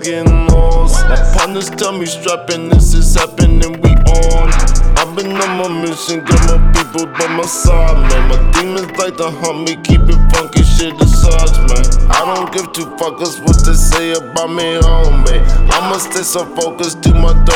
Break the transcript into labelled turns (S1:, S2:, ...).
S1: getting lost. My partners tell me strapping, this is happening, we on. I've been on my mission, got my people by my side, man. My demons like to hunt me, keep it funky, shit aside, man. I don't give two fuckers what they say about me, homie. I'ma stay so focused, do my